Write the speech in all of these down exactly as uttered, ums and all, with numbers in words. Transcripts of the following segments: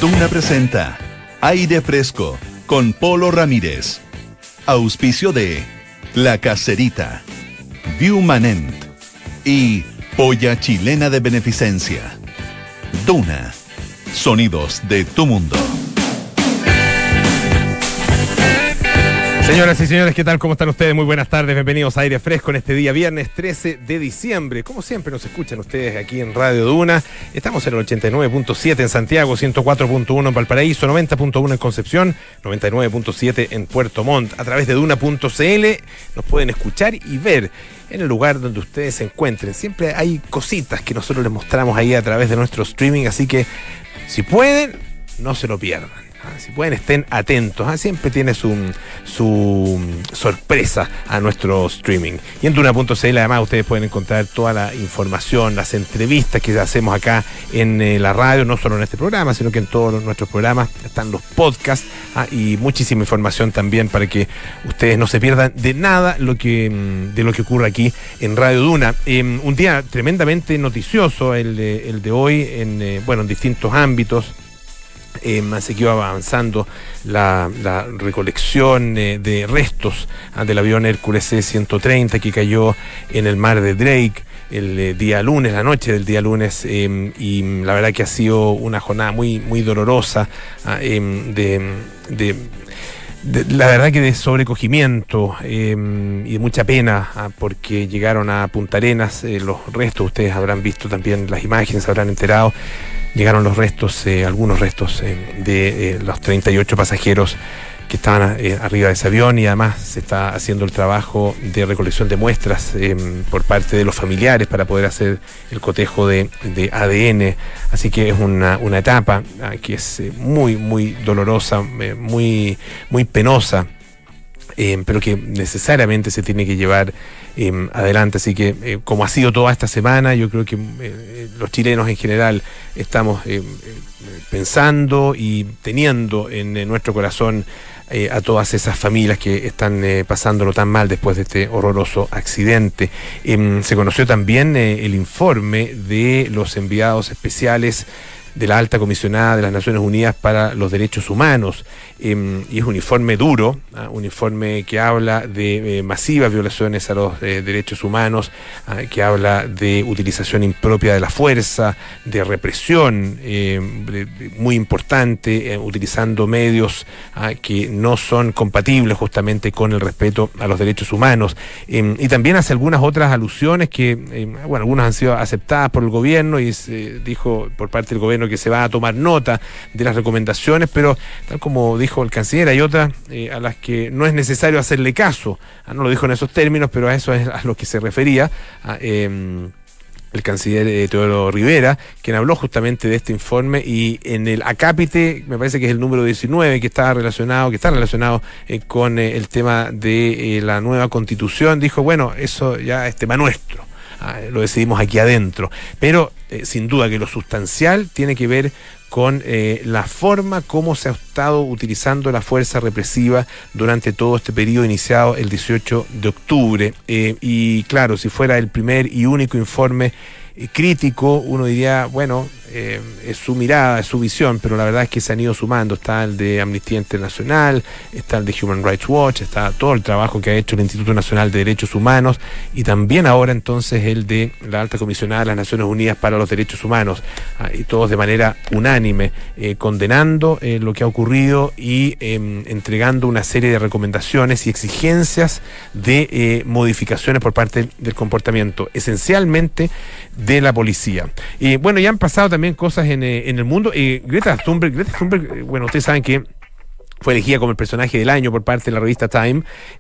Duna presenta Aire Fresco con Polo Ramírez. Auspicio de La Caserita, Viewmanent y Polla Chilena de Beneficencia. Duna, sonidos de tu mundo. Señoras y señores, ¿qué tal? ¿Cómo están ustedes? Muy buenas tardes, bienvenidos a Aire Fresco en este día viernes trece de diciembre. Como siempre nos escuchan ustedes aquí en Radio Duna. Estamos en el ochenta y nueve punto siete en Santiago, ciento cuatro punto uno en Valparaíso, noventa punto uno en Concepción, noventa y nueve punto siete en Puerto Montt. A través de duna punto c l nos pueden escuchar y ver en el lugar donde ustedes se encuentren. Siempre hay cositas que nosotros les mostramos ahí a través de nuestro streaming, así que si pueden, no se lo pierdan. Si pueden, estén atentos. ¿eh? Siempre tiene su, su sorpresa a nuestro streaming. Y en duna punto c l además ustedes pueden encontrar toda la información, las entrevistas que hacemos acá en eh, la radio, no solo en este programa, sino que en todos nuestros programas están los podcasts ¿eh? y muchísima información también para que ustedes no se pierdan de nada lo que, de lo que ocurre aquí en Radio Duna. Eh, un día tremendamente noticioso el de, el de hoy, en, eh, bueno, en distintos ámbitos. Eh, seguió avanzando la, la recolección eh, de restos ah, del avión Hércules C ciento treinta que cayó en el mar de Drake el eh, día lunes, la noche del día lunes, eh, y la verdad que ha sido una jornada muy, muy dolorosa ah, eh, de, de De, la verdad que de sobrecogimiento eh, y de mucha pena ah, porque llegaron a Punta Arenas eh, los restos. Ustedes habrán visto también las imágenes, se habrán enterado. Llegaron los restos, eh, algunos restos eh, de eh, los treinta y ocho pasajeros que estaban eh, arriba de ese avión, y además se está haciendo el trabajo de recolección de muestras eh, por parte de los familiares para poder hacer el cotejo de, de A D N. Así que es una, una etapa ah, que es eh, muy, muy dolorosa, eh, muy, muy penosa. Eh, pero que necesariamente se tiene que llevar eh, adelante. Así que eh, como ha sido toda esta semana, yo creo que eh, los chilenos en general estamos eh, pensando y teniendo en, en nuestro corazón eh, a todas esas familias que están eh, pasándolo tan mal después de este horroroso accidente. Eh, se conoció también eh, el informe de los enviados especiales de la Alta Comisionada de las Naciones Unidas para los Derechos Humanos, eh, y es un informe duro, ¿eh? un informe que habla de eh, masivas violaciones a los eh, derechos humanos, ¿eh? que habla de utilización impropia de la fuerza, de represión eh, de, de, muy importante, eh, utilizando medios ¿eh? que no son compatibles justamente con el respeto a los derechos humanos, eh, y también hace algunas otras alusiones que, eh, bueno, algunas han sido aceptadas por el gobierno y se dijo por parte del gobierno que se va a tomar nota de las recomendaciones, pero tal como dijo el canciller, hay otras eh, a las que no es necesario hacerle caso. Ah, no lo dijo en esos términos, pero a eso es a lo que se refería a, eh, el canciller eh, Teodoro Rivera, quien habló justamente de este informe, y en el acápite, me parece que es el número diecinueve, que está relacionado, que está relacionado eh, con eh, el tema de eh, la nueva constitución, dijo, bueno, eso ya es tema nuestro. Ah, lo decidimos aquí adentro, pero eh, sin duda que lo sustancial tiene que ver con eh, la forma como se ha estado utilizando la fuerza represiva durante todo este periodo iniciado el dieciocho de octubre. Eh, y claro, si fuera el primer y único informe eh, crítico, uno diría, bueno, eh, es su mirada, es su visión, pero la verdad es que se han ido sumando. Está el de Amnistía Internacional, está el de Human Rights Watch, está todo el trabajo que ha hecho el Instituto Nacional de Derechos Humanos, y también ahora entonces el de la Alta Comisionada de las Naciones Unidas para los Derechos Humanos, ah, y todos de manera unánime eh, condenando eh, lo que ha ocurrido y eh, entregando una serie de recomendaciones y exigencias de eh, modificaciones por parte del comportamiento, esencialmente de la policía. Y bueno, ya han pasado también cosas en, eh, en el mundo. Eh, Greta Thunberg, Greta Thunberg, eh, bueno, ustedes saben que fue elegida como el personaje del año por parte de la revista Time.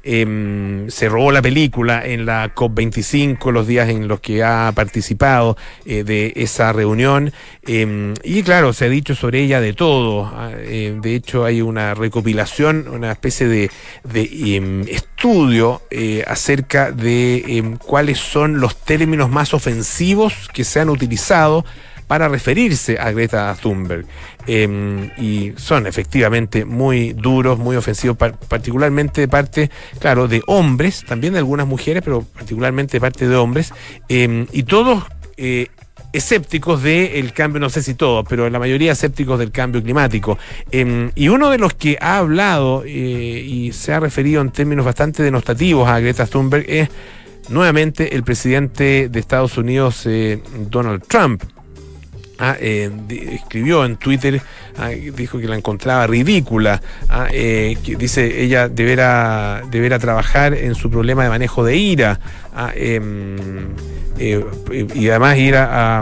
Eh, se robó la película en la COP veinticinco, los días en los que ha participado eh, de esa reunión. Eh, y claro, se ha dicho sobre ella de todo. Eh, de hecho, hay una recopilación, una especie de, de eh, estudio eh, acerca de eh, cuáles son los términos más ofensivos que se han utilizado para referirse a Greta Thunberg. Eh, y son efectivamente muy duros, muy ofensivos, par- particularmente de parte, claro, de hombres, también de algunas mujeres, pero particularmente de parte de hombres, eh, y todos eh, escépticos del cambio, no sé si todos, pero la mayoría escépticos del cambio climático. Eh, y uno de los que ha hablado eh, y se ha referido en términos bastante denostativos a Greta Thunberg es nuevamente el presidente de Estados Unidos, eh, Donald Trump. Ah, eh, de, escribió en Twitter, ah, dijo que la encontraba ridícula, ah, eh, que dice ella deberá, deberá trabajar en su problema de manejo de ira, ah, eh, eh, y además ir a, a,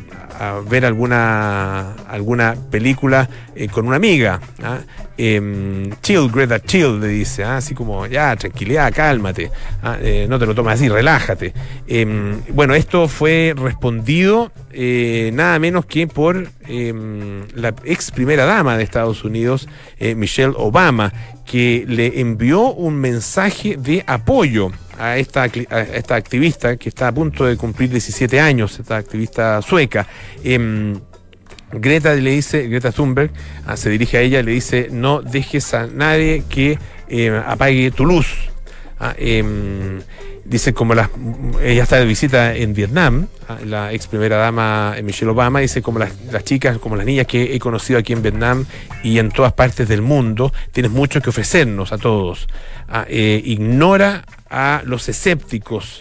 a ver alguna alguna película eh, con una amiga. ¿Ah? Eh, chill, Greta, chill, le dice, ¿ah? Así como, ya, tranquilidad, cálmate, ¿ah? eh, no te lo tomes así, relájate. Eh, bueno, esto fue respondido eh, nada menos que por eh, la ex primera dama de Estados Unidos, eh, Michelle Obama, que le envió un mensaje de apoyo a esta, a esta activista que está a punto de cumplir diecisiete años, esta activista sueca. Eh, Greta le dice, Greta Thunberg, ah, se dirige a ella y le dice: no dejes a nadie que eh, apague tu luz. Ah, eh, dice, como las, ella está de visita en Vietnam, ah, la ex primera dama Michelle Obama, dice, como las, las chicas, como las niñas que he conocido aquí en Vietnam y en todas partes del mundo, tienes mucho que ofrecernos a todos. Ah, eh, ignora a los escépticos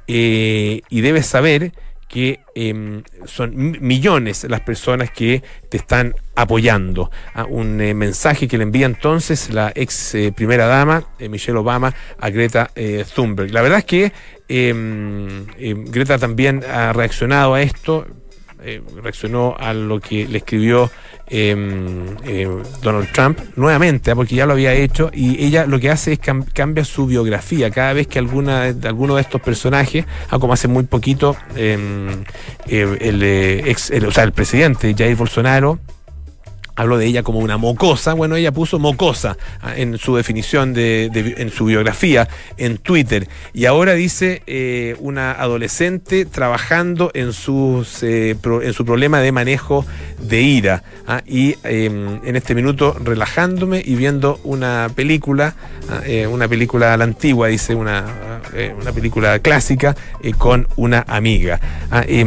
eh, y debes saber que eh, son millones las personas que te están apoyando. Ah, un eh, mensaje que le envía entonces la ex eh, primera dama, eh, Michelle Obama, a Greta eh, Thunberg. La verdad es que eh, eh, Greta también ha reaccionado a esto, eh, reaccionó a lo que le escribió eh, eh, Donald Trump nuevamente, porque ya lo había hecho, y ella lo que hace es cam- cambia su biografía cada vez que alguna alguno de estos personajes, ah, como hace muy poquito eh, eh, el, eh, ex, el, o sea, el presidente Jair Bolsonaro habló de ella como una mocosa. Bueno, ella puso mocosa ah, en su definición, de, de, en su biografía en Twitter. Y ahora dice eh, una adolescente trabajando en, sus, eh, pro, en su problema de manejo de ira. Ah, y eh, en este minuto relajándome y viendo una película, ah, eh, una película a la antigua, dice, una, eh, una película clásica eh, con una amiga. Ah, eh,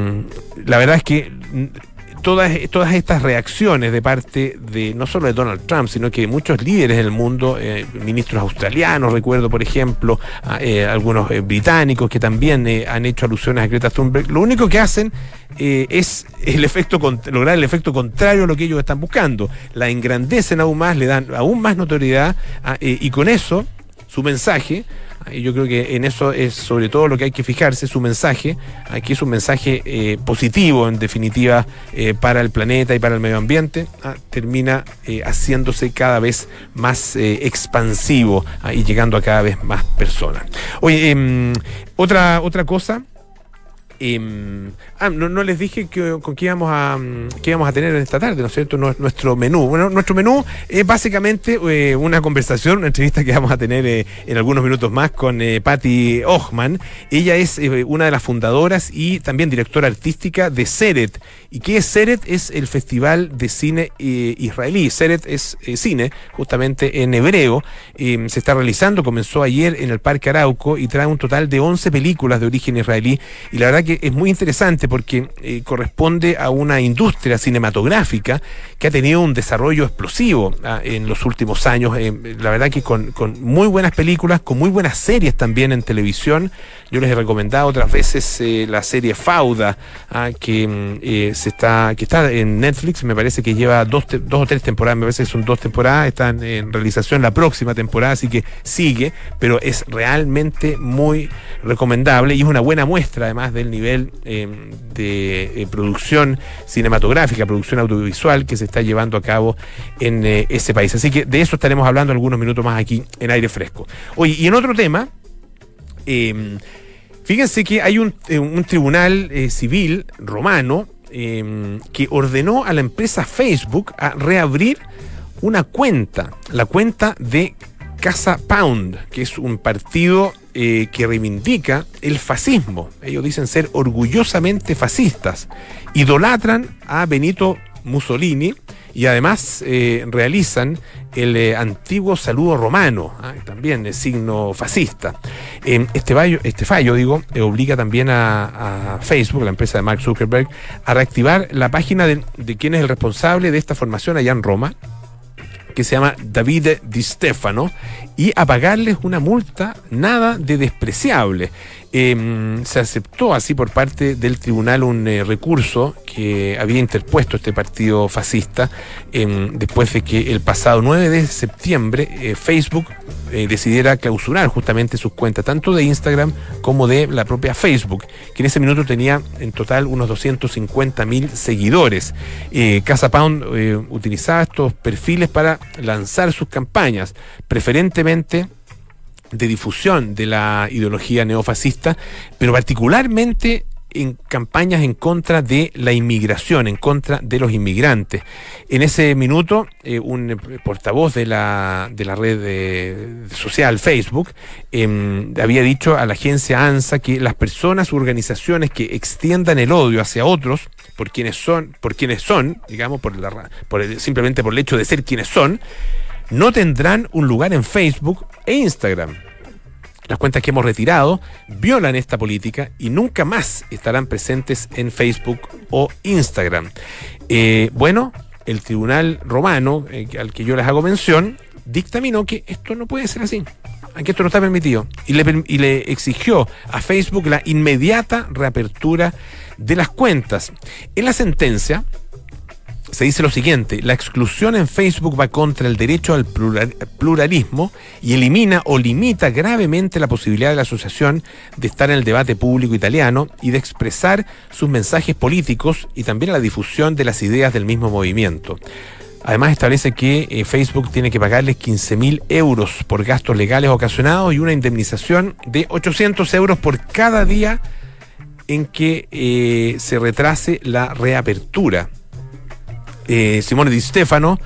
la verdad es que Todas, todas estas reacciones de parte de no solo de Donald Trump, sino que de muchos líderes del mundo, eh, ministros australianos, recuerdo por ejemplo, a, eh, algunos eh, británicos que también eh, han hecho alusiones a Greta Thunberg, lo único que hacen eh, es el efecto lograr el efecto contrario a lo que ellos están buscando. La engrandecen aún más, le dan aún más notoriedad a, eh, y con eso su mensaje, y yo creo que en eso es sobre todo lo que hay que fijarse, su mensaje, aquí es un mensaje eh, positivo, en definitiva, eh, para el planeta y para el medio ambiente, ah, termina eh, haciéndose cada vez más eh, expansivo ah, y llegando a cada vez más personas. Oye, eh, otra, otra cosa. Eh, ah, no, no les dije que, con qué íbamos a qué íbamos a tener esta tarde, ¿no es cierto? Nuestro menú. Bueno, nuestro menú es básicamente eh, una conversación, una entrevista que vamos a tener eh, en algunos minutos más con eh, Patty Ochman. Ella es eh, una de las fundadoras y también directora artística de Seret. ¿Y qué es Seret? Es el festival de cine eh, israelí. Seret es eh, cine, justamente en hebreo. Eh, se está realizando, comenzó ayer en el Parque Arauco y trae un total de once películas de origen israelí. Y la verdad que es muy interesante porque eh, corresponde a una industria cinematográfica que ha tenido un desarrollo explosivo ah, en los últimos años. Eh, la verdad que con, con muy buenas películas, con muy buenas series también en televisión. Yo les he recomendado otras veces eh, la serie Fauda, ah, que eh, se está que está en Netflix, me parece que lleva dos, te, dos o tres temporadas, me parece que son dos temporadas, están en realización la próxima temporada, así que sigue, pero es realmente muy recomendable y es una buena muestra además del nivel eh, de eh, producción cinematográfica, producción audiovisual que se está llevando a cabo en eh, ese país. Así que de eso estaremos hablando algunos minutos más aquí en Aire Fresco. Oye, y en otro tema, eh, fíjense que hay un, eh, un tribunal eh, civil romano eh, que ordenó a la empresa Facebook a reabrir una cuenta, la cuenta de Casa Pound, que es un partido eh, que reivindica el fascismo. Ellos dicen ser orgullosamente fascistas. Idolatran a Benito Mussolini y además eh, realizan el eh, antiguo saludo romano, ¿eh? También es signo fascista. Eh, este, fallo, este fallo, digo, eh, obliga también a, a Facebook, la empresa de Mark Zuckerberg, a reactivar la página de, de quien es el responsable de esta formación allá en Roma, que se llama Davide Di Stefano, y a pagarles una multa nada de despreciable. Eh, se aceptó así por parte del tribunal un eh, recurso que había interpuesto este partido fascista eh, después de que el pasado nueve de septiembre eh, Facebook eh, decidiera clausurar justamente sus cuentas, tanto de Instagram como de la propia Facebook, que en ese minuto tenía en total unos doscientos cincuenta mil seguidores. Eh, Casa Pound eh, utilizaba estos perfiles para lanzar sus campañas, preferentemente de difusión de la ideología neofascista, pero particularmente en campañas en contra de la inmigración, en contra de los inmigrantes. En ese minuto, eh, un portavoz de la, de la red de, social Facebook eh, había dicho a la agencia ANSA que las personas u organizaciones que extiendan el odio hacia otros por quienes son, por quienes son, digamos, por la, por el, simplemente por el hecho de ser quienes son, no tendrán un lugar en Facebook e Instagram. Las cuentas que hemos retirado violan esta política y nunca más estarán presentes en Facebook o Instagram. Eh, bueno, el tribunal romano, eh, al que yo les hago mención, dictaminó que esto no puede ser así, que esto no está permitido, y le, y le exigió a Facebook la inmediata reapertura de las cuentas. En la sentencia se dice lo siguiente: la exclusión en Facebook va contra el derecho al plural, pluralismo y elimina o limita gravemente la posibilidad de la asociación de estar en el debate público italiano y de expresar sus mensajes políticos y también la difusión de las ideas del mismo movimiento. Además establece que eh, Facebook tiene que pagarles quince mil euros por gastos legales ocasionados y una indemnización de ochocientos euros por cada día en que eh, se retrase la reapertura. Eh, Simone Di Stefano,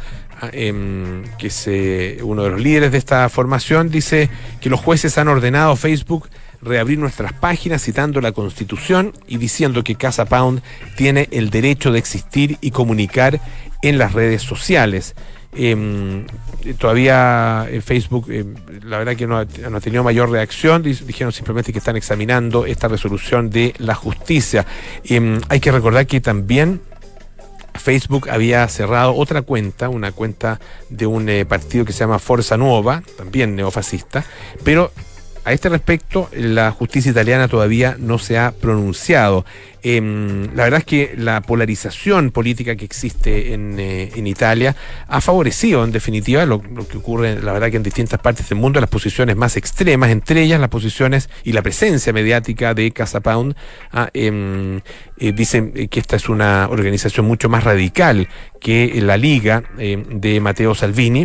eh, que es eh, uno de los líderes de esta formación, dice que los jueces han ordenado a Facebook reabrir nuestras páginas citando la Constitución y diciendo que Casa Pound tiene el derecho de existir y comunicar en las redes sociales. Eh, todavía eh, Facebook, eh, la verdad que no ha, no ha tenido mayor reacción. Dijeron simplemente que están examinando esta resolución de la justicia. Eh, hay que recordar que también Facebook había cerrado otra cuenta, una cuenta de un eh, partido que se llama Forza Nuova, también neofascista, pero a este respecto la justicia italiana todavía no se ha pronunciado. Eh, la verdad es que la polarización política que existe en, eh, en Italia ha favorecido en definitiva lo, lo que ocurre, la verdad que en distintas partes del mundo, las posiciones más extremas, entre ellas las posiciones y la presencia mediática de Casa Pound. Ah, eh, eh, dicen que esta es una organización mucho más radical que la Liga eh, de Matteo Salvini,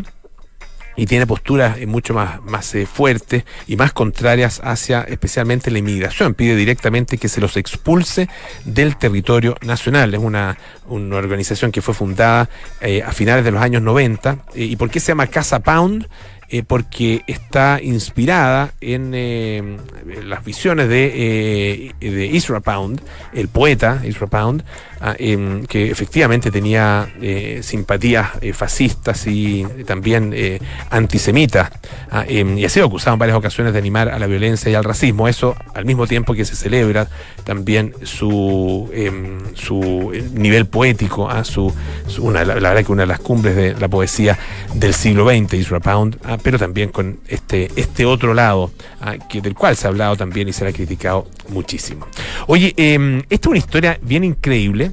y tiene posturas eh, mucho más, más eh, fuertes y más contrarias hacia especialmente la inmigración. Pide directamente que se los expulse del territorio nacional. Es una, una organización que fue fundada eh, a finales de los años noventa. Eh, ¿Y por qué se llama Casa Pound? Eh, porque está inspirada en eh, las visiones de, eh, de Ezra Pound, el poeta Ezra Pound, ah, eh, que efectivamente tenía eh, simpatías eh, fascistas y también eh, antisemitas, ah, eh, y ha sido acusado en varias ocasiones de animar a la violencia y al racismo. Eso al mismo tiempo que se celebra también su, eh, su nivel poético, ah, su, su una, la, la verdad que una de las cumbres de la poesía del siglo veinte, Ezra Pound, ah, pero también con este, este otro lado, ah, que, del cual se ha hablado también y se le ha criticado muchísimo. Oye, eh, esta es una historia bien increíble.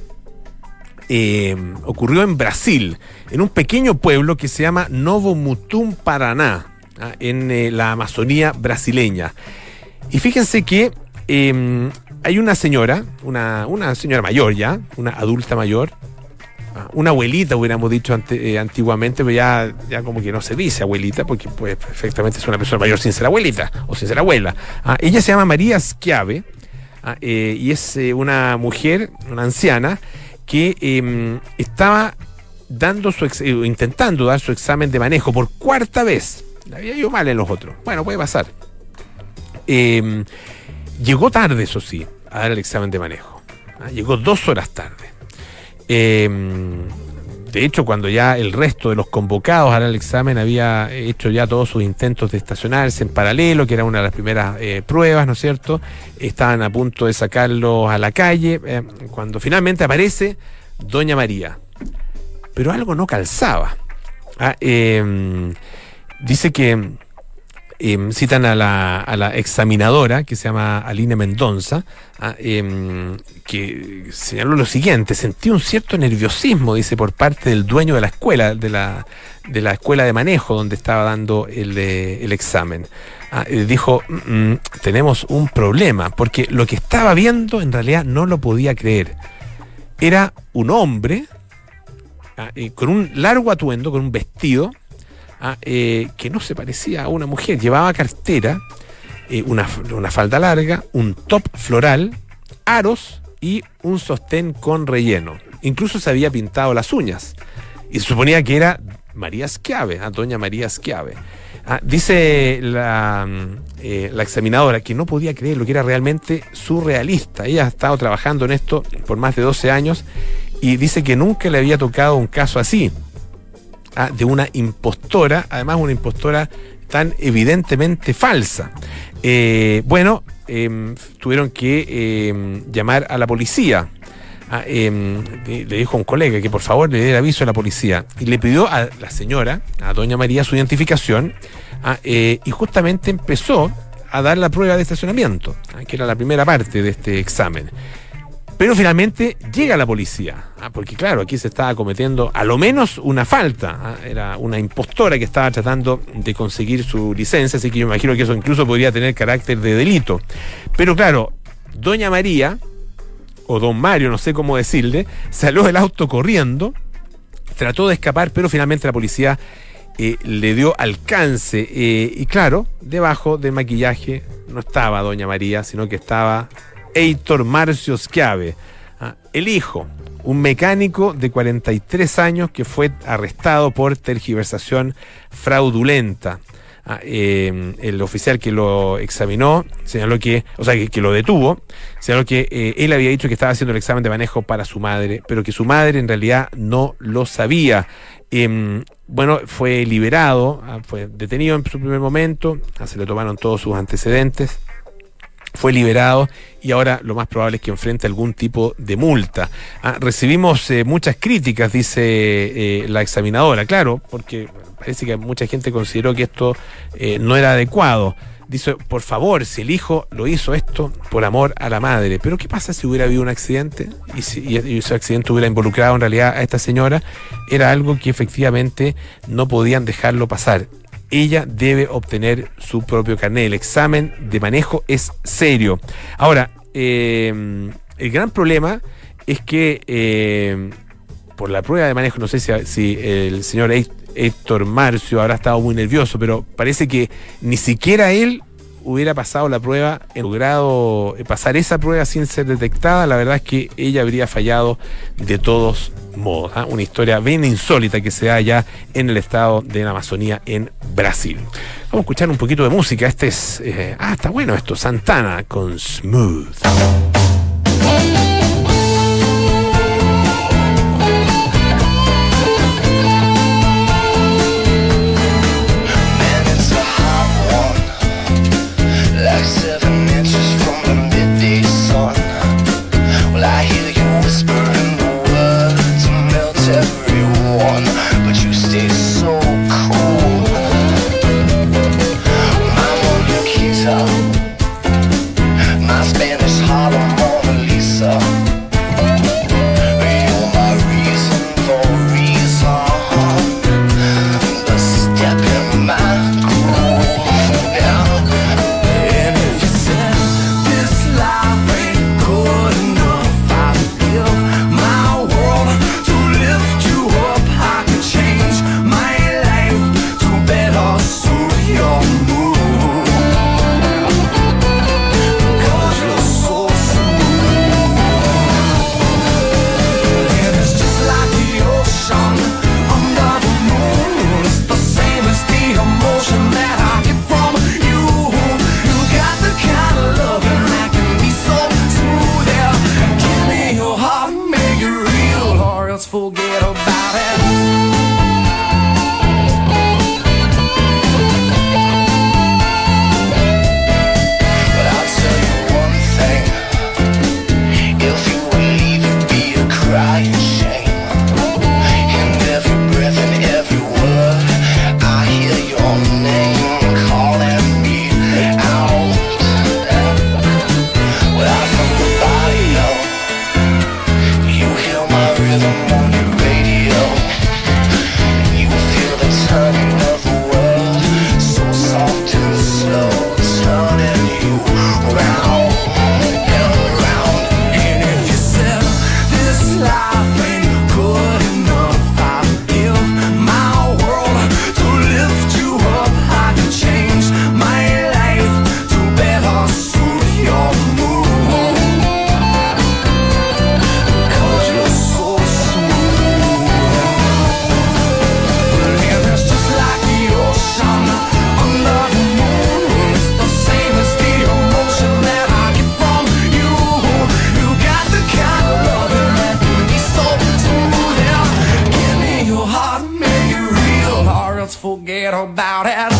Eh, ocurrió en Brasil, en un pequeño pueblo que se llama Novo Mutum, Paraná, ah, en eh, la Amazonía brasileña. Y fíjense que eh, hay una señora, una, una señora mayor ya, una adulta mayor, una abuelita hubiéramos dicho ante, eh, antiguamente, pero ya, ya como que no se dice abuelita, porque pues perfectamente es una persona mayor sin ser abuelita o sin ser abuela. Ah, ella se llama María Schiave, ah, eh, y es eh, una mujer, una anciana, que eh, estaba dando su ex, eh, intentando dar su examen de manejo por cuarta vez. Le había ido mal en los otros. Bueno, puede pasar. Eh, llegó tarde, eso sí, a dar el examen de manejo. Ah, llegó dos horas tarde. Eh, de hecho, cuando ya el resto de los convocados al examen había hecho ya todos sus intentos de estacionarse en paralelo, que era una de las primeras eh, pruebas, ¿no es cierto? Estaban a punto de sacarlos a la calle, eh, cuando finalmente aparece Doña María. Pero algo no calzaba. Ah, eh, dice que eh, citan a la, a la examinadora, que se llama Aline Mendonza, ah, eh, que señaló lo siguiente: sentí un cierto nerviosismo, dice, por parte del dueño de la escuela, de la, de la escuela de manejo donde estaba dando el, eh, el examen. Ah, eh, dijo, mm, tenemos un problema, porque lo que estaba viendo en realidad no lo podía creer. Era un hombre ah, eh, con un largo atuendo, con un vestido ah, eh, que no se parecía a una mujer. Llevaba cartera, eh, una, una falda larga, un top floral, aros y un sostén con relleno. Incluso se había pintado las uñas. Y se suponía que era María Schiave, ¿eh? Doña María Schiave. Ah, dice la, eh, la examinadora que no podía creerlo, que era realmente surrealista. Ella ha estado trabajando en esto por más de doce años y dice que nunca le había tocado un caso así, ah, de una impostora, además una impostora tan evidentemente falsa. Eh, bueno, eh, tuvieron que eh, llamar a la policía. Ah, eh, le dijo a un colega que por favor le diera aviso a la policía y le pidió a la señora, a Doña María, su identificación, ah, eh, y justamente empezó a dar la prueba de estacionamiento, ah, que era la primera parte de este examen. Pero finalmente llega la policía, ah, porque claro, aquí se estaba cometiendo a lo menos una falta, ah, era una impostora que estaba tratando de conseguir su licencia, así que yo me imagino que eso incluso podría tener carácter de delito. Pero claro, Doña María, o Don Mario, no sé cómo decirle, salió del auto corriendo, trató de escapar, pero finalmente la policía eh, le dio alcance. Eh, y claro, debajo del maquillaje no estaba Doña María, sino que estaba Heitor Marcio Schiave, ¿ah? El hijo, un mecánico de cuarenta y tres años que fue arrestado por tergiversación fraudulenta. Ah, eh, el oficial que lo examinó señaló que, o sea, que, que lo detuvo, señaló que eh, él había dicho que estaba haciendo el examen de manejo para su madre, pero que su madre en realidad no lo sabía. Eh, bueno, fue liberado, ah, fue detenido en su primer momento, ah, se le tomaron todos sus antecedentes, fue liberado y ahora lo más probable es que enfrente algún tipo de multa. Ah, recibimos eh, muchas críticas, dice eh, la examinadora, claro, porque parece que mucha gente consideró que esto eh, no era adecuado. Dice, por favor, si el hijo lo hizo esto por amor a la madre, pero ¿qué pasa si hubiera habido un accidente? Y si y ese accidente hubiera involucrado en realidad a esta señora, era algo que efectivamente no podían dejarlo pasar. Ella debe obtener su propio carnet. El examen de manejo es serio. Ahora, eh, el gran problema es que eh, por la prueba de manejo, no sé si, si el señor Heitor Marcio habrá estado muy nervioso, pero parece que ni siquiera él hubiera pasado la prueba, logrado pasar esa prueba sin ser detectada. La verdad es que ella habría fallado de todos modos, ¿eh? Una historia bien insólita que se da allá en el estado de la Amazonía, en Brasil. Vamos a escuchar un poquito de música. Este es, eh, ah, está bueno esto, Santana con Smooth. My Spanish Harlem Forget about it.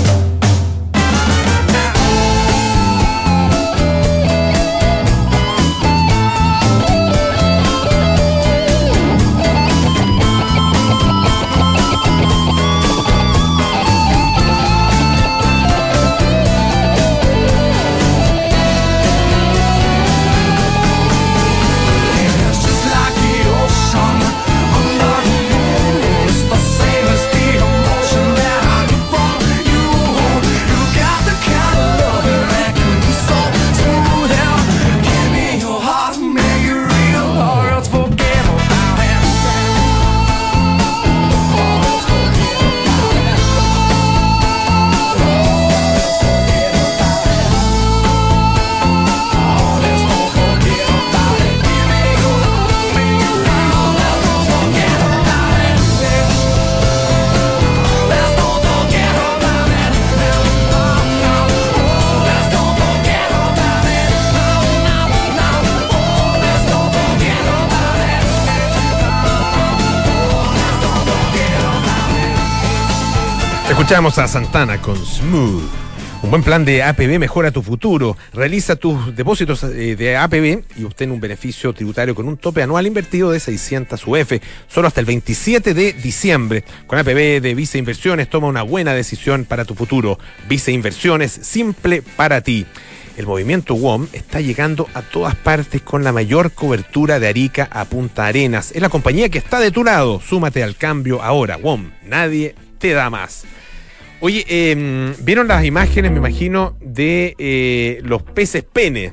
Escuchamos a Santana con Smooth. Un buen plan de A P B mejora tu futuro. Realiza tus depósitos de A P B y obtén un beneficio tributario con un tope anual invertido de seiscientas U F, solo hasta el veintisiete de diciembre. Con A P B de Vice Inversiones, toma una buena decisión para tu futuro. Vice Inversiones, simple para ti. El movimiento W O M está llegando a todas partes con la mayor cobertura de Arica a Punta Arenas. Es la compañía que está de tu lado. Súmate al cambio ahora. W O M, nadie te da más. Oye, eh, ¿vieron las imágenes, me imagino, de eh, los peces pene?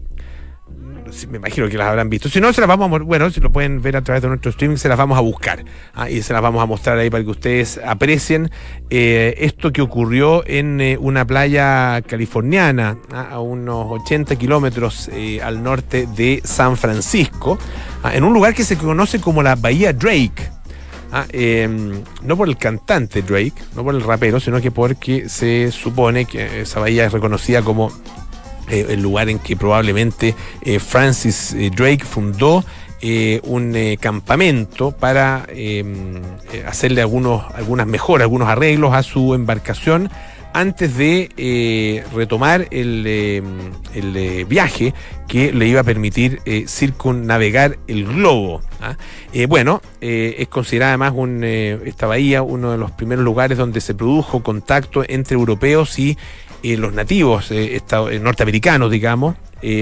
Me imagino que las habrán visto. Si no, se las vamos a, bueno, si lo pueden ver a través de nuestro streaming, se las vamos a buscar. ¿ah? Y se las vamos a mostrar ahí para que ustedes aprecien eh, esto que ocurrió en eh, una playa californiana, ¿ah? a unos ochenta kilómetros eh, al norte de San Francisco, ¿ah? en un lugar que se conoce como la Bahía Drake. Ah, eh, no por el cantante Drake, no por el rapero, sino que porque se supone que esa bahía es reconocida como eh, el lugar en que probablemente eh, Francis eh, Drake fundó eh, un eh, campamento para eh, hacerle algunos, algunas mejoras, algunos arreglos a su embarcación antes de eh, retomar el, eh, el eh, viaje que le iba a permitir eh, circunnavegar el globo. ¿ah? Eh, bueno, eh, es considerada además un, eh, esta bahía uno de los primeros lugares donde se produjo contacto entre europeos y eh, los nativos eh, estados, eh, norteamericanos, digamos, eh,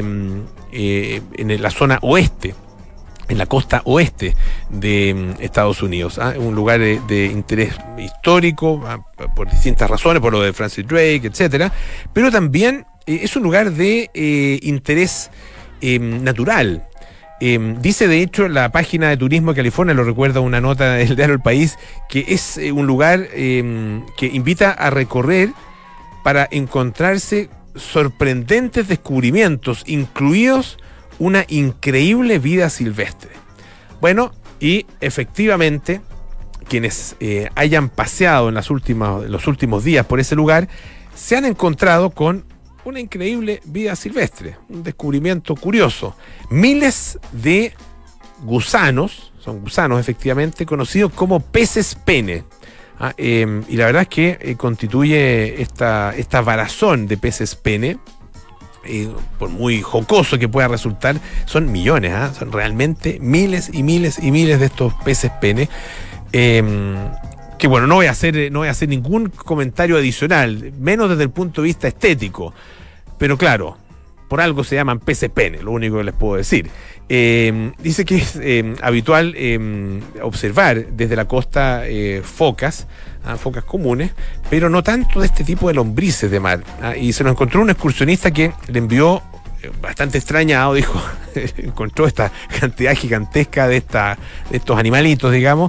eh, en la zona oeste, en la costa oeste de um, Estados Unidos. ¿ah? Un lugar de, de interés histórico, ¿ah? por distintas razones, por lo de Francis Drake, etcétera, pero también eh, es un lugar de eh, interés eh, natural. Eh, dice de hecho la página de Turismo de California, lo recuerda una nota del diario El País, que es eh, un lugar eh, que invita a recorrer para encontrarse sorprendentes descubrimientos, incluidos una increíble vida silvestre. Bueno, y efectivamente, quienes eh, hayan paseado en, las últimas, en los últimos días por ese lugar, se han encontrado con una increíble vida silvestre, un descubrimiento curioso. Miles de gusanos, son gusanos efectivamente, conocidos como peces pene. Ah, eh, y la verdad es que eh, constituye esta, esta varazón de peces pene, Eh, por muy jocoso que pueda resultar, son millones, ¿eh? son realmente miles y miles y miles de estos peces pene. Eh, que bueno, no voy a hacer, no voy a hacer ningún comentario adicional, menos desde el punto de vista estético, pero claro, por algo se llaman peces pene, lo único que les puedo decir. Eh, dice que es eh, habitual eh, observar desde la costa eh, focas, ah, focas comunes, pero no tanto de este tipo de lombrices de mar. Ah, y se lo encontró un excursionista que le envió bastante extrañado, dijo, encontró esta cantidad gigantesca de, esta, de estos animalitos, digamos,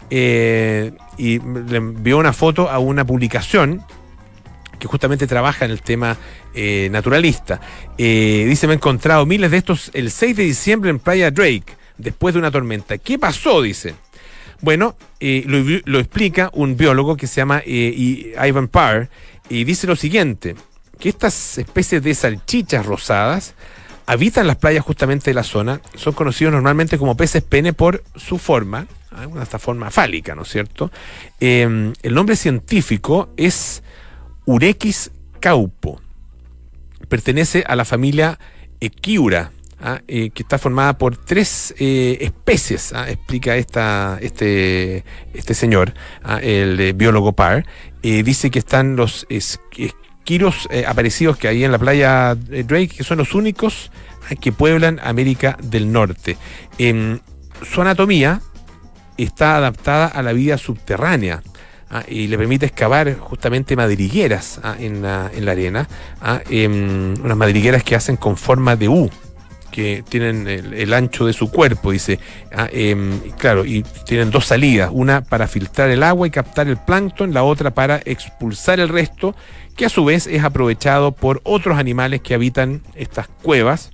eh, y le envió una foto a una publicación que justamente trabaja en el tema eh, naturalista. Eh, dice, me he encontrado miles de estos el seis de diciembre en Playa Drake, después de una tormenta. ¿Qué pasó? Dice. Bueno, eh, lo, lo explica un biólogo que se llama eh, Ivan Parr, y dice lo siguiente, que estas especies de salchichas rosadas habitan las playas justamente de la zona, son conocidos normalmente como peces pene por su forma, ¿eh? Esta forma fálica, ¿no es cierto? Eh, el nombre científico es Urequis caupo, pertenece a la familia Echiura, ¿ah? eh, que está formada por tres eh, especies, ¿ah? explica esta, este, este señor, ¿ah? el eh, biólogo Parr. Eh, dice que están los es, esquiros eh, aparecidos que hay en la playa Drake, que son los únicos ¿ah? que pueblan América del Norte. Eh, su anatomía está adaptada a la vida subterránea. Ah, y le permite excavar justamente madrigueras ah, en, la, en la arena, ah, eh, unas madrigueras que hacen con forma de U, que tienen el, el ancho de su cuerpo, dice, ah, eh, claro, y tienen dos salidas, una para filtrar el agua y captar el plancton, la otra para expulsar el resto, que a su vez es aprovechado por otros animales que habitan estas cuevas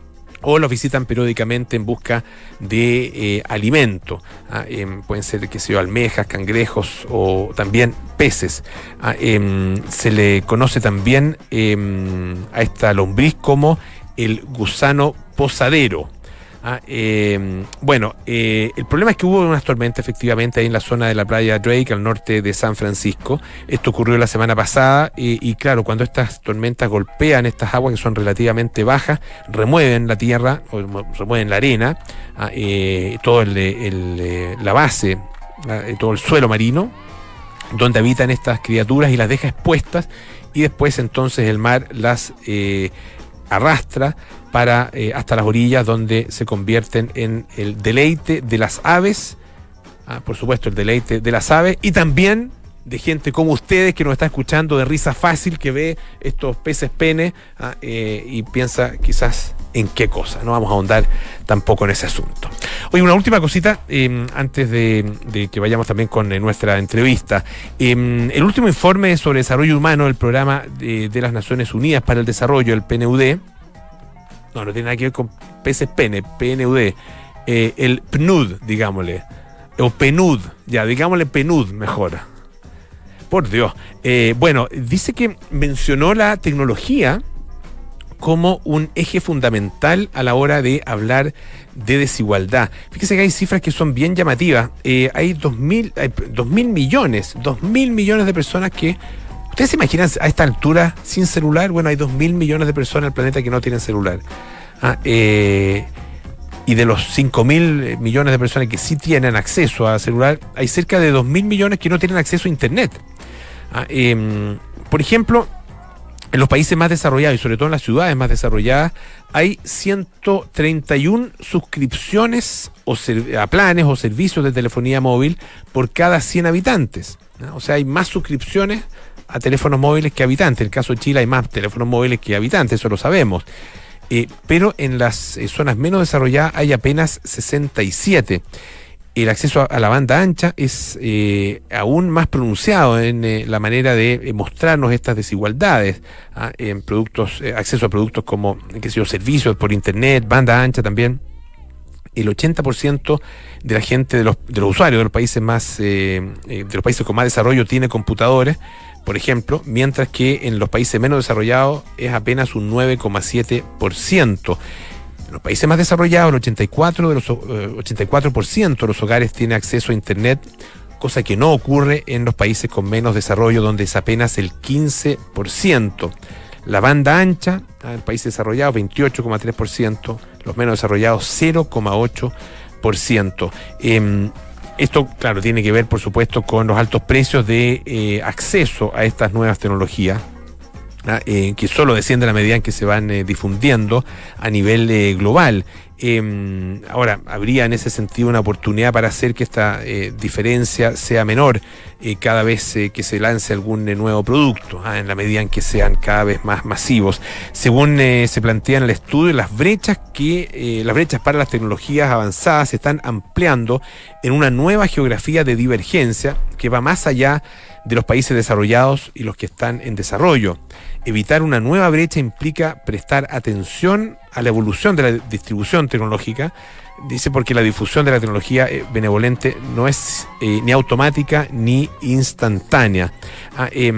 o los visitan periódicamente en busca de eh, alimento. Ah, eh, pueden ser, qué sé yo, almejas, cangrejos o también peces. Ah, eh, se le conoce también eh, a esta lombriz como el gusano posadero. Ah, eh, bueno, eh, el problema es que hubo unas tormentas efectivamente ahí en la zona de la playa Drake, al norte de San Francisco. Esto ocurrió la semana pasada eh, y claro, cuando estas tormentas golpean estas aguas que son relativamente bajas, remueven la tierra, o remueven la arena, ah, eh, todo el, el, la base, ah, todo el suelo marino, donde habitan estas criaturas y las deja expuestas, y después entonces el mar las eh, arrastra para eh, hasta las orillas, donde se convierten en el deleite de las aves, ah, por supuesto el deleite de las aves y también de gente como ustedes que nos está escuchando de risa fácil, que ve estos peces pene ah, eh, y piensa quizás en qué cosa. No vamos a ahondar tampoco en ese asunto. Oye, una última cosita eh, antes de, de que vayamos también con eh, nuestra entrevista. Eh, el último informe sobre desarrollo humano del Programa de, de las Naciones Unidas para el Desarrollo, el P N U D, no, no tiene nada que ver con peces pene, P N U D, eh, el P N U D, digámosle, o P N U D, ya, digámosle P N U D mejor. Por Dios. Eh, bueno, dice que mencionó la tecnología como un eje fundamental a la hora de hablar de desigualdad. Fíjese que hay cifras que son bien llamativas. Eh, hay dos mil, hay dos mil millones, dos mil millones de personas que... ¿Ustedes se imaginan a esta altura sin celular? Bueno, hay dos mil millones de personas en el planeta que no tienen celular. Ah, eh, y de los cinco mil millones de personas que sí tienen acceso a celular, hay cerca de dos mil millones que no tienen acceso a Internet. Ah, eh, por ejemplo, en los países más desarrollados y sobre todo en las ciudades más desarrolladas, hay ciento treinta y una suscripciones o a planes o servicios de telefonía móvil por cada cien habitantes, ¿no? O sea, hay más suscripciones a teléfonos móviles que habitantes. En el caso de Chile hay más teléfonos móviles que habitantes, eso lo sabemos. Eh, pero en las eh, zonas menos desarrolladas hay apenas sesenta y siete. El acceso a, a la banda ancha es eh, aún más pronunciado en eh, la manera de eh, mostrarnos estas desigualdades, ¿ah? en productos, eh, acceso a productos como, qué sé yo, servicios por internet, banda ancha también. El ochenta por ciento de la gente, de los, de los usuarios de los países más, eh, eh, de los países con más desarrollo tiene computadores, por ejemplo, mientras que en los países menos desarrollados es apenas un nueve coma siete por ciento. En los países más desarrollados, el ochenta y cuatro por ciento de los, eh, ochenta y cuatro por ciento de los hogares tiene acceso a Internet, cosa que no ocurre en los países con menos desarrollo, donde es apenas el quince por ciento. La banda ancha, en países desarrollados, veintiocho coma tres por ciento, los menos desarrollados, cero coma ocho por ciento. Eh, esto, claro, tiene que ver, por supuesto, con los altos precios de eh, acceso a estas nuevas tecnologías. ¿ah? Eh, que solo descienden a medida en que se van eh, difundiendo a nivel eh, global. Eh, ahora, habría en ese sentido una oportunidad para hacer que esta eh, diferencia sea menor eh, cada vez eh, que se lance algún eh, nuevo producto, ¿ah? en la medida en que sean cada vez más masivos. Según eh, se plantea en el estudio, las brechas que eh, las brechas para las tecnologías avanzadas se están ampliando en una nueva geografía de divergencia que va más allá de los países desarrollados y los que están en desarrollo. Evitar una nueva brecha implica prestar atención a la evolución de la distribución tecnológica, dice, porque la difusión de la tecnología eh, benevolente no es eh, ni automática ni instantánea. Ah, eh,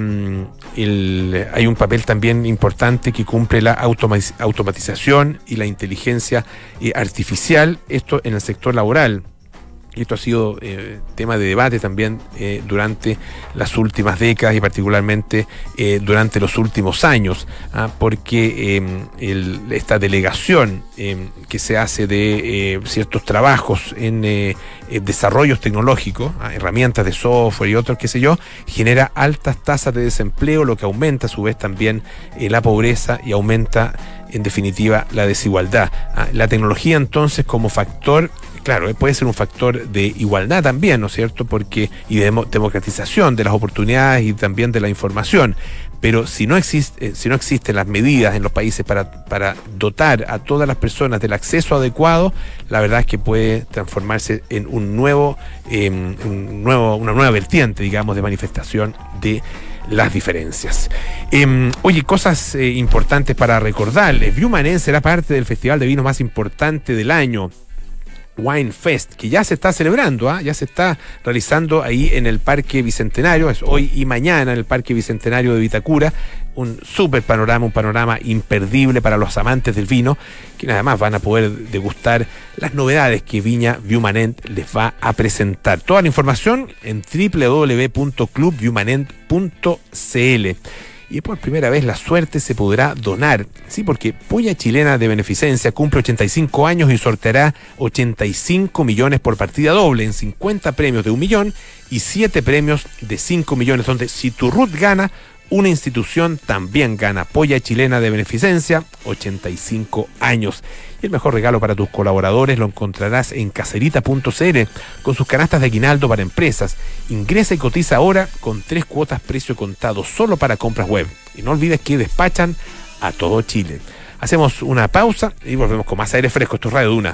el, hay un papel también importante que cumple la automa- automatización y la inteligencia eh, artificial, esto en el sector laboral. Y esto ha sido eh, tema de debate también eh, durante las últimas décadas y particularmente eh, durante los últimos años, ¿ah? porque eh, el, esta delegación eh, que se hace de eh, ciertos trabajos en eh, eh, desarrollos tecnológicos, ¿ah? herramientas de software y otros, qué sé yo, genera altas tasas de desempleo, lo que aumenta a su vez también eh, la pobreza y aumenta en definitiva la desigualdad. ¿ah? La tecnología entonces como factor, claro, puede ser un factor de igualdad también, ¿no es cierto? Porque, y de democratización de las oportunidades y también de la información. Pero si no existe, si no existen las medidas en los países para, para dotar a todas las personas del acceso adecuado, la verdad es que puede transformarse en un nuevo, eh, un nuevo, una nueva vertiente, digamos, de manifestación de las diferencias. Eh, oye, cosas eh, importantes para recordarles. Viu Manén será parte del festival de vino más importante del año, Wine Fest, que ya se está celebrando, ¿eh? ya se está realizando ahí en el Parque Bicentenario, es hoy y mañana en el Parque Bicentenario de Vitacura, un súper panorama, un panorama imperdible para los amantes del vino, que además van a poder degustar las novedades que Viña Viu Manén les va a presentar. Toda la información en doble u doble u doble u punto club viu manén punto c l. Y por primera vez la suerte se podrá donar. Sí, porque Polla Chilena de Beneficencia cumple ochenta y cinco años y sorteará ochenta y cinco millones por partida doble en cincuenta premios de un millón y siete premios de cinco millones, donde si tu R U T gana, una institución también gana. Polla Chilena de Beneficencia, ochenta y cinco años. Y el mejor regalo para tus colaboradores lo encontrarás en caserita punto c l con sus canastas de aguinaldo para empresas. Ingresa y cotiza ahora con tres cuotas precio contado solo para compras web. Y no olvides que despachan a todo Chile. Hacemos una pausa y volvemos con más aire fresco. Esto es Radio Duna.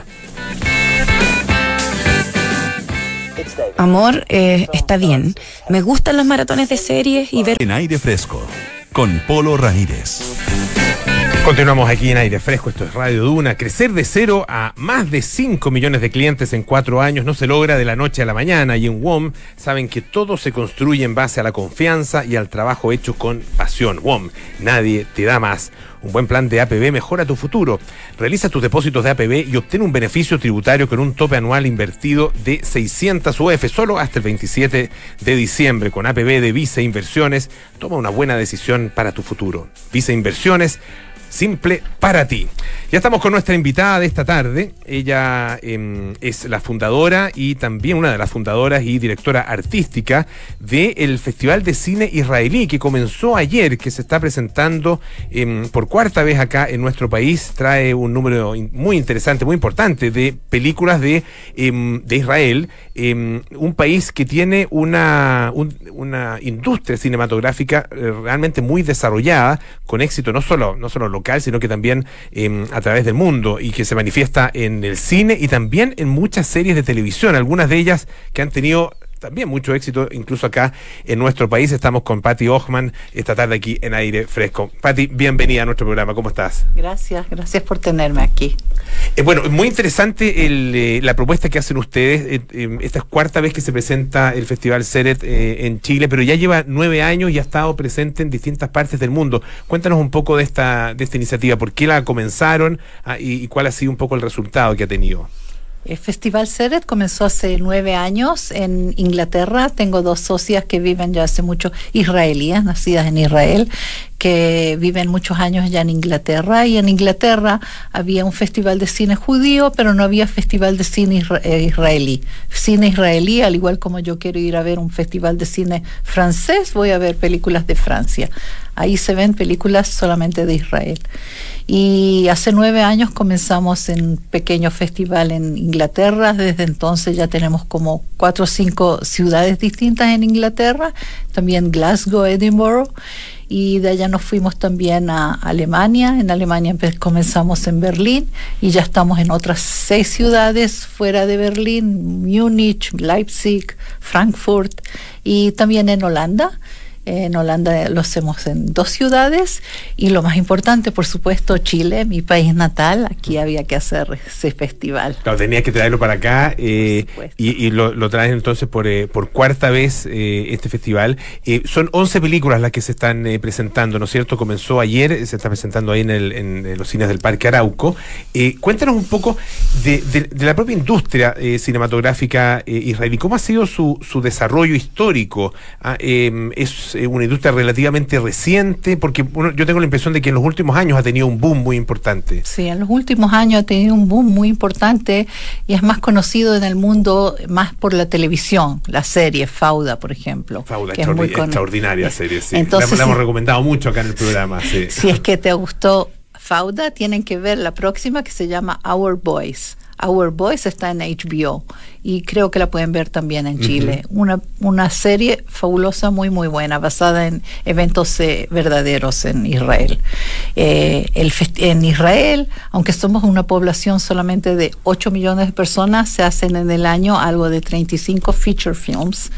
Amor, eh, está bien. Me gustan los maratones de series y ver... En Aire Fresco, con Polo Ramírez. Continuamos aquí en Aire Fresco, esto es Radio Duna. Crecer de cero a más de cinco millones de clientes en cuatro años no se logra de la noche a la mañana, y en W O M saben que todo se construye en base a la confianza y al trabajo hecho con pasión. W O M, nadie te da más. Un buen plan de A P B mejora tu futuro. Realiza tus depósitos de A P B y obtén un beneficio tributario con un tope anual invertido de seiscientas U F solo hasta el veintisiete de diciembre. Con A P B de Visa Inversiones, toma una buena decisión para tu futuro. Visa Inversiones, simple para ti. Ya estamos con nuestra invitada de esta tarde. Ella eh, es la fundadora y también una de las fundadoras y directora artística del Festival de Cine Israelí, que comenzó ayer, que se está presentando eh, por cuarta vez acá en nuestro país. Trae un número muy interesante, muy importante de películas de, eh, de Israel, eh, un país que tiene una, un, una industria cinematográfica eh, realmente muy desarrollada, con éxito no solo, no solo local, sino que también eh, a través del mundo, y que se manifiesta en el cine y también en muchas series de televisión, algunas de ellas que han tenido también mucho éxito, incluso acá en nuestro país. Estamos con Patti Hochman esta tarde aquí en Aire Fresco. Patti, bienvenida a nuestro programa, ¿cómo estás? Gracias, gracias por tenerme aquí. Eh, bueno, muy interesante el, eh, la propuesta que hacen ustedes. Eh, eh, esta es cuarta vez que se presenta el Festival Ceret eh, en Chile, pero ya lleva nueve años y ha estado presente en distintas partes del mundo. Cuéntanos un poco de esta, de esta iniciativa, por qué la comenzaron, ah, y, y cuál ha sido un poco el resultado que ha tenido. El Festival Ceret comenzó hace nueve años en Inglaterra. Tengo dos socias que viven ya hace mucho, israelíes, nacidas en Israel, que viven muchos años ya en Inglaterra. Y en Inglaterra había un festival de cine judío, pero no había festival de cine isra- eh, israelí. Cine israelí, al igual como yo quiero ir a ver un festival de cine francés, voy a ver películas de Francia. Ahí se ven películas solamente de Israel. Y hace nueve años comenzamos en un pequeño festival en Inglaterra. Desde entonces ya tenemos como cuatro o cinco ciudades distintas en Inglaterra, también Glasgow, Edinburgh, y de allá nos fuimos también a Alemania. En Alemania empe- comenzamos en Berlín y ya estamos en otras seis ciudades fuera de Berlín: Múnich, Leipzig, Frankfurt, y también en Holanda. En Holanda lo hacemos en dos ciudades, y lo más importante, por supuesto, Chile, mi país natal. Aquí había que hacer ese festival. Claro, tenía que traerlo para acá, eh, y, y lo, lo traen entonces por eh, por cuarta vez eh, este festival. Eh, son once películas las que se están eh, presentando, ¿no es cierto? Comenzó ayer, se está presentando ahí en, el, en, en los cines del Parque Arauco. Eh, cuéntanos un poco de, de, de la propia industria eh, cinematográfica eh, israelí. ¿Cómo ha sido su, su desarrollo histórico? Ah, eh, es una industria relativamente reciente, porque bueno, yo tengo la impresión de que en los últimos años ha tenido un boom muy importante. Sí, en los últimos años ha tenido un boom muy importante y es más conocido en el mundo más por la televisión, la serie Fauda, por ejemplo. Fauda, que es muy con... extraordinaria serie, sí. Entonces, la, la si, hemos recomendado mucho acá en el programa. Sí. Si es que te gustó Fauda, tienen que ver la próxima, que se llama Our Boys. Our Boys está en H B O y creo que la pueden ver también en Chile. Uh-huh. Una, una serie fabulosa, muy muy buena, basada en eventos eh, verdaderos en Israel. Eh, el fest- en Israel, aunque somos una población solamente de ocho millones de personas, se hacen en el año algo de treinta y cinco feature films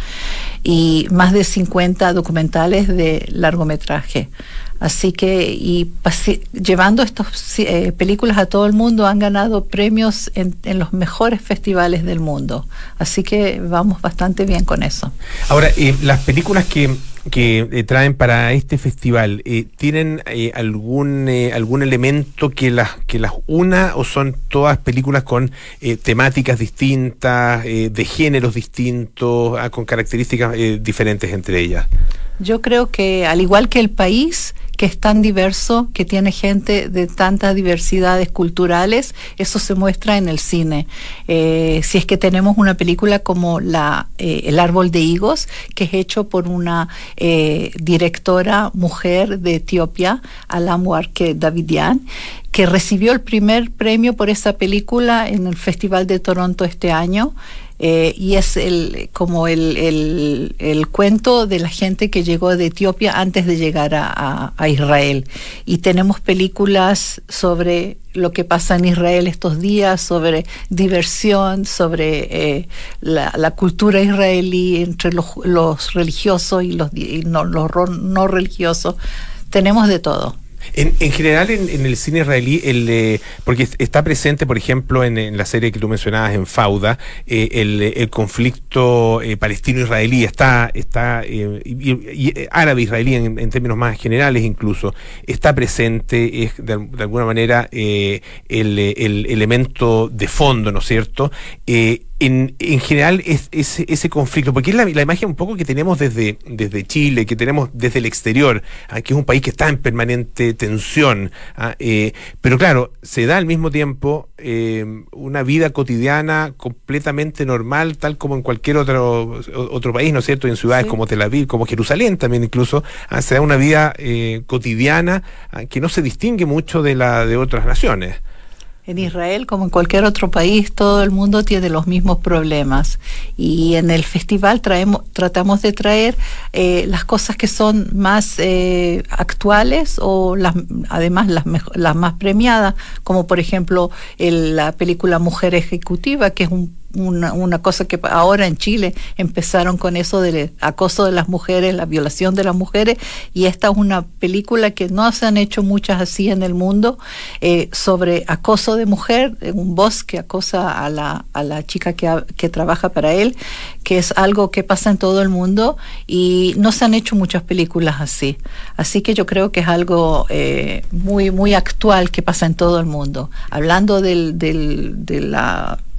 y más de cincuenta documentales de largometraje. Así que, y pasi- llevando estas eh, películas a todo el mundo, han ganado premios en, en los mejores festivales del mundo. Así que vamos bastante bien con eso. Ahora, eh, las películas que, que eh, traen para este festival, eh, ¿tienen eh, algún eh, algún elemento que las que las una, o son todas películas con eh, temáticas distintas, eh, de géneros distintos, ah, con características eh, diferentes entre ellas? Yo creo que, al igual que el país, que es tan diverso, que tiene gente de tantas diversidades culturales, eso se muestra en el cine. Eh, si es que tenemos una película como la eh, El árbol de higos, que es hecho por una eh, directora mujer de Etiopía, Alam Warke Davidian, que recibió el primer premio por esa película en el Festival de Toronto este año. Eh, y es el como el, el, el cuento de la gente que llegó de Etiopía antes de llegar a, a, a Israel. Y tenemos películas sobre lo que pasa en Israel estos días, sobre diversión, sobre eh, la, la cultura israelí entre los, los religiosos y los, y no, los no religiosos. Tenemos de todo. En, en general, en, en el cine israelí, el, eh, porque está presente, por ejemplo, en, en la serie que tú mencionabas, en Fauda, eh, el, el conflicto eh, palestino-israelí, está, está eh, y, y, y árabe-israelí en, en términos más generales incluso, está presente, es de, de alguna manera eh, el, el elemento de fondo, ¿no es cierto? Eh, En, en general es, es ese conflicto, porque es la, la imagen un poco que tenemos desde, desde Chile, que tenemos desde el exterior, ¿ah? Que es un país que está en permanente tensión, ¿ah? eh, pero claro, se da al mismo tiempo eh, una vida cotidiana completamente normal, tal como en cualquier otro otro país, ¿no es cierto? En ciudades sí, como Tel Aviv, como Jerusalén también incluso, ¿ah? Se da una vida eh, cotidiana, ¿ah? Que no se distingue mucho de la de otras naciones. En Israel, como en cualquier otro país, todo el mundo tiene los mismos problemas. Y en el festival traemos, tratamos de traer eh, las cosas que son más eh, actuales o las, además las, mejor, las más premiadas, como por ejemplo el, la película Mujer Ejecutiva, que es un Una, una cosa que ahora en Chile empezaron con eso del acoso de las mujeres, la violación de las mujeres, y esta es una película que no se han hecho muchas así en el mundo, eh, sobre acoso de mujer, un boss que acosa a la, a la chica que, que trabaja para él, que es algo que pasa en todo el mundo y no se han hecho muchas películas así. Así que yo creo que es algo eh, muy, muy actual que pasa en todo el mundo. Hablando del, del, de la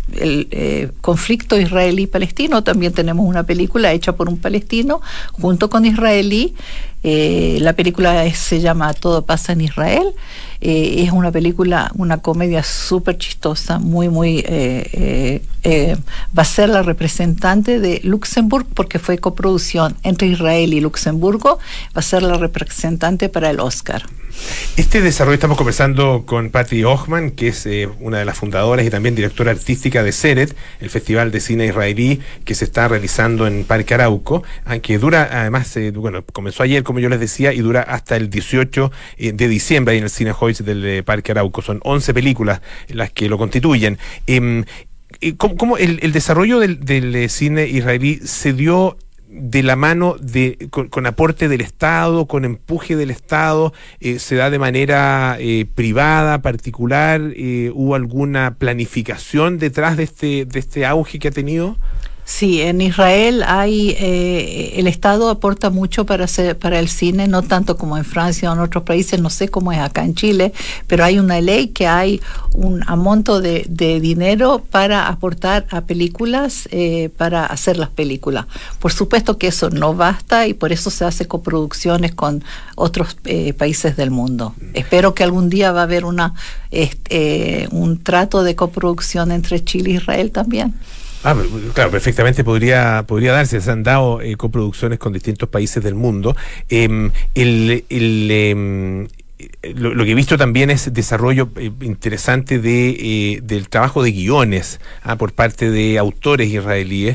el eh, conflicto israelí-palestino. También tenemos una película hecha por un palestino junto con israelí. Eh, la película es, se llama Todo pasa en Israel. Eh, es una película, una comedia súper chistosa, muy, muy... Eh, eh, eh, va a ser la representante de Luxemburgo, porque fue coproducción entre Israel y Luxemburgo. Va a ser la representante para el Oscar. Este desarrollo, estamos conversando con Patty Hochman, que es eh, una de las fundadoras y también directora artística de Seret, el festival de cine israelí que se está realizando en Parque Arauco, que dura, además, eh, bueno, comenzó ayer, como yo les decía, y dura hasta el dieciocho eh, de diciembre ahí en el Cine Hoyts del eh, Parque Arauco. Son once películas las que lo constituyen. Eh, ¿Cómo, cómo el, el desarrollo del, del cine israelí se dio de la mano de con, con aporte del Estado, con empuje del Estado? Eh, se da de manera eh, privada, particular? Eh, ¿hubo alguna planificación detrás de este de este auge que ha tenido? Sí, en Israel hay eh, el Estado aporta mucho para hacer, para el cine, no tanto como en Francia o en otros países, no sé cómo es acá en Chile, pero hay una ley que hay un amonto de, de dinero para aportar a películas, eh, para hacer las películas. Por supuesto que eso no basta y por eso se hace coproducciones con otros eh, países del mundo. Espero que algún día va a haber una este, eh, un trato de coproducción entre Chile e Israel también. Ah, claro, perfectamente podría podría darse. Se han dado eh, coproducciones con distintos países del mundo. Eh, el, el, eh, lo, lo que he visto también es desarrollo eh, interesante de eh, del trabajo de guiones ah, por parte de autores israelíes.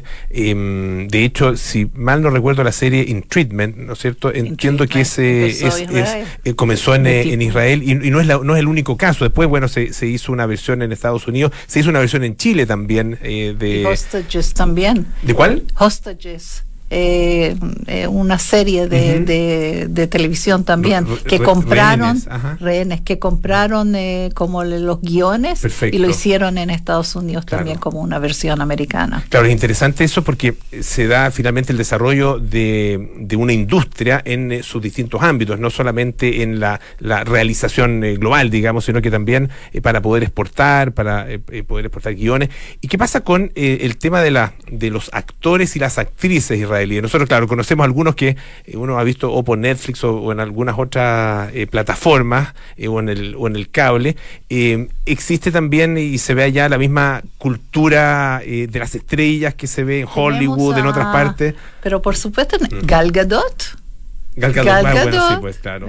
Eh, de hecho, si mal no recuerdo, la serie In Treatment, ¿no es cierto? Entiendo que ese es, es, es, eh, comenzó en, eh, en Israel y, y no es la, no es el único caso. Después, bueno, se, se hizo una versión en Estados Unidos, se hizo una versión en Chile también. Eh, de y Hostages también. ¿De cuál? Hostages. Eh, eh, una serie de, uh-huh. de, de televisión también re, que re, compraron rehenes, rehenes que compraron eh, como los guiones. Perfecto. Y lo hicieron en Estados Unidos claro. también como una versión americana. Claro, es interesante eso porque se da finalmente el desarrollo de, de una industria en eh, sus distintos ámbitos, no solamente en la, la realización eh, global, digamos, sino que también eh, para poder exportar, para eh, poder exportar guiones. ¿Y qué pasa con eh, el tema de, la, de los actores y las actrices israelíes? Nosotros, claro, conocemos algunos que eh, uno ha visto o por Netflix o, o en algunas otras eh, plataformas eh, o, en el, o en el cable. Eh, existe también y se ve allá la misma cultura eh, de las estrellas que se ve en Hollywood, a, en otras partes. Pero por supuesto, mm. Gal Gadot. Gal Gadot, Gal Gadot. Bueno, sí, pues claro.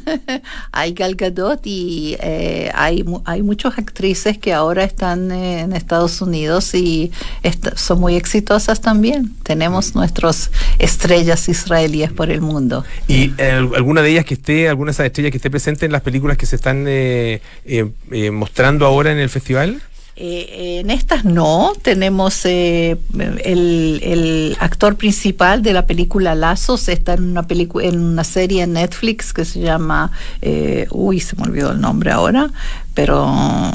Hay Gal Gadot y eh, hay hay muchas actrices que ahora están eh, en Estados Unidos y est- son muy exitosas también. Tenemos mm. nuestras estrellas israelíes por el mundo. ¿Y eh, alguna de ellas que esté, alguna de esas estrellas que esté presente en las películas que se están eh, eh, eh, mostrando ahora en el festival? Eh, en estas no, tenemos eh, el, el actor principal de la película Lazos, está en una película, en una serie en Netflix que se llama, eh, uy, se me olvidó el nombre ahora, pero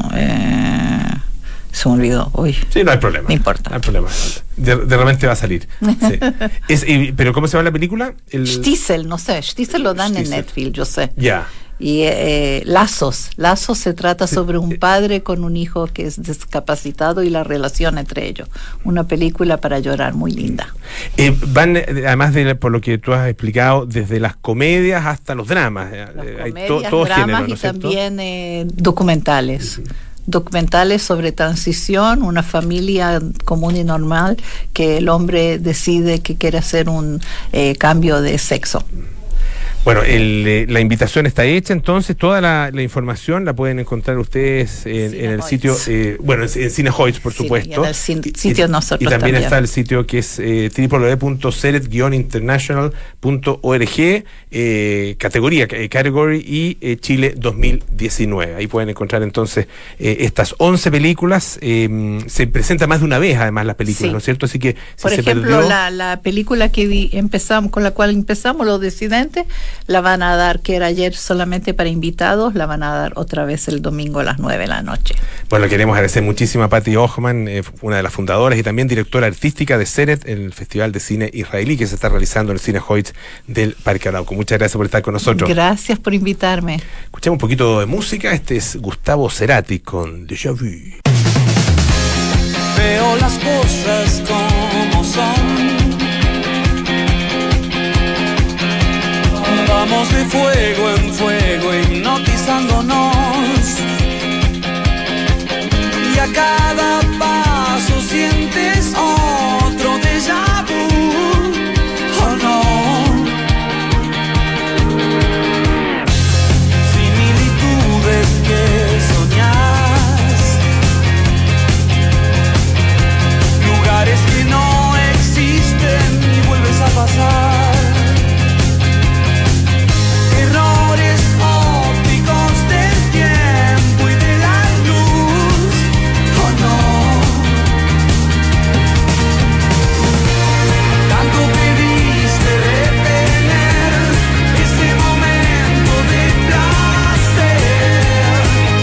eh, se me olvidó, uy. Sí, no hay problema. No importa. No hay problema. De, de repente va a salir. Sí. Es, eh, pero ¿cómo se llama la película? El... Stiesel, no sé, Stiesel lo dan Stiesel. En Netflix, yo sé. Ya. Yeah. Y eh, Lazos, Lazos se trata sí. sobre un padre con un hijo que es discapacitado y la relación entre ellos. Una película para llorar, muy linda. Eh, van, además de por lo que tú has explicado, desde las comedias hasta los dramas. Las Hay comedias, to, todo dramas género, ¿no y es cierto? También eh, documentales. Uh-huh. Documentales sobre transición, una familia común y normal que el hombre decide que quiere hacer un eh, cambio de sexo. Bueno, el, eh, la invitación está hecha, entonces toda la, la información la pueden encontrar ustedes en, en el sitio, eh, bueno, en, en Cine Hoyts, por sí, supuesto. Y en el sin, sitio y, nosotros y también, también está el sitio que es eh, doble u doble u doble u punto seret guion international punto org, eh, categoría, eh, category y eh, Chile dos mil diecinueve. Ahí pueden encontrar entonces eh, estas once películas. Eh, se presenta más de una vez, además, las películas, sí. ¿no es cierto? Así que si por se ejemplo, perdió... la, la película que vi, empezamos con la cual empezamos, Los Disidentes, la van a dar, que era ayer solamente para invitados, la van a dar otra vez el domingo a las nueve de la noche. Bueno, queremos agradecer muchísimo a Patty Hochman, eh, una de las fundadoras y también directora artística de Seret, el Festival de Cine Israelí que se está realizando en el Cine Hoyts del Parque Arauco. Muchas gracias por estar con nosotros. Gracias por invitarme. Escuchemos un poquito de música. Este es Gustavo Cerati con Déjà Vu. Veo las cosas como son. Vamos de fuego en fuego hipnotizándonos. Y a cada paso sientes otro déjà vu. Oh no. Similitudes que soñás, lugares que no existen y vuelves a pasar. Errores ópticos del tiempo y de la luz. Oh no. Tanto pediste detener ese momento de placer.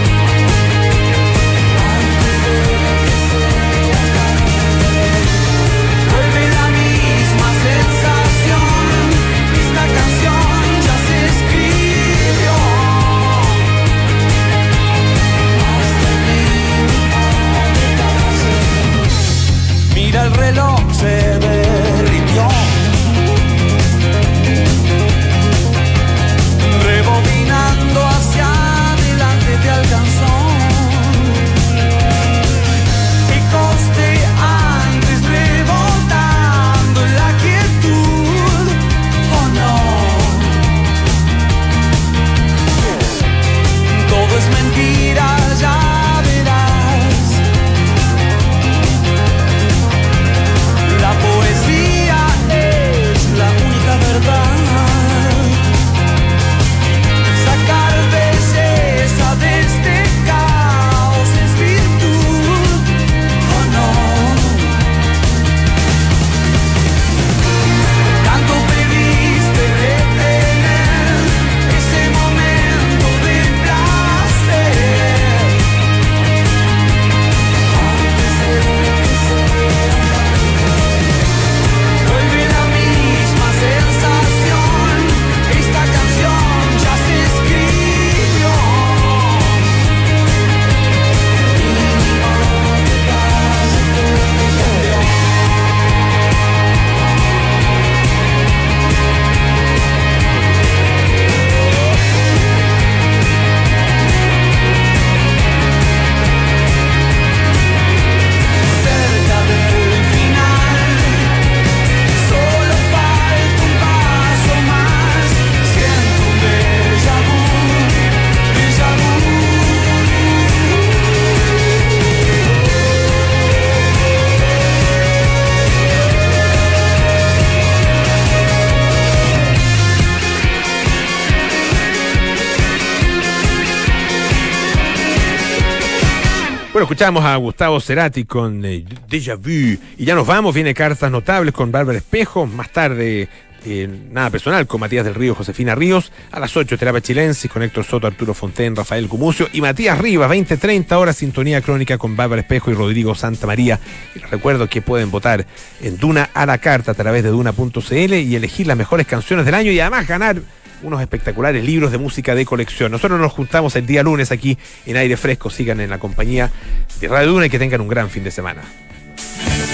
Antes de que sea tarde, vuelve la misma sensación. Esta canción ya se escribió. Hasta el mínimo detalle. Mira el reloj, se derritió. Rebobinando hacia adelante te alcanzó. Ecos de antes rebotando en la quietud. Oh no. Todo es mentira, ya verás. La poesía es la única verdad. Sacar belleza de este caos es virtud. Oh no. Tanto pediste detener ese momento de placer. Antes de que sea tarde, vuelve la misma sensación. Esta canción ya se escribió. Mínimo detalle te cambió. Cerca del final, solo falta un paso más. Siento un déjà vu, déjà vu. Bueno, escuchamos a Gustavo Cerati con eh, Déjà Vu. Y ya nos vamos, viene Cartas Notables con Bárbara Espejo. Más tarde, eh, Nada Personal con Matías del Río, Josefina Ríos. A las ocho, Terapia Chilensis con Héctor Soto, Arturo Fonten, Rafael Gumucio y Matías Rivas. veinte treinta horas, Sintonía Crónica con Bárbara Espejo y Rodrigo Santamaría. Y les recuerdo que pueden votar en Duna a la carta a través de duna punto c l y elegir las mejores canciones del año y además ganar unos espectaculares libros de música de colección. Nosotros nos juntamos el día lunes aquí en Aire Fresco. Sigan en la compañía de Radio Duna y que tengan un gran fin de semana.